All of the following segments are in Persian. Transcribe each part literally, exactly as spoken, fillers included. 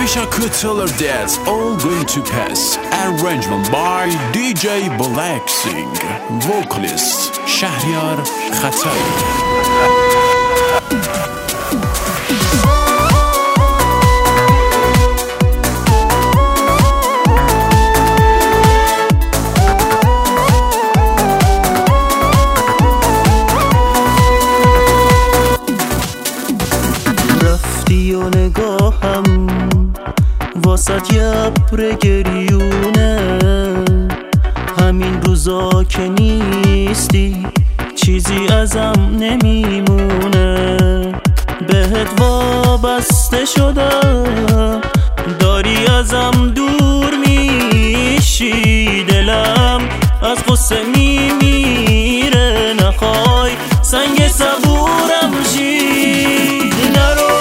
official could tell her that's all going to pass. Arrangement by دی جی Black Sing. Vocalist شهریار خطایی. و نگاهم واسط یبر گریونه، همین روزا که نیستی چیزی ازم نمیمونه. بهت وابسته شدم، داری ازم دور میشی، دلم از غصه میمیره. نخوای سنگ صبورم شی، نرو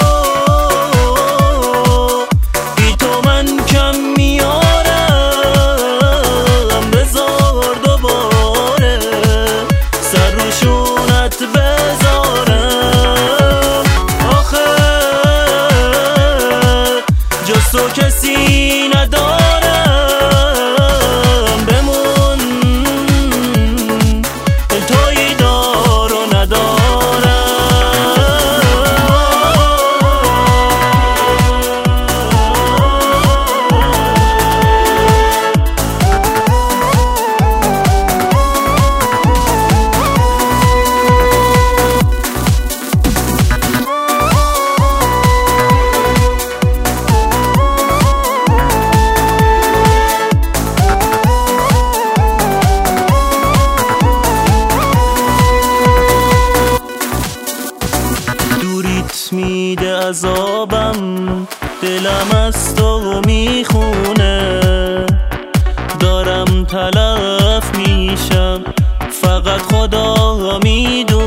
تو کسی ندارم، بمون توی دار و ندارم. میده عذابم، دلم از تو میخونه، دارم تلف میشم، فقط خدا میدونه.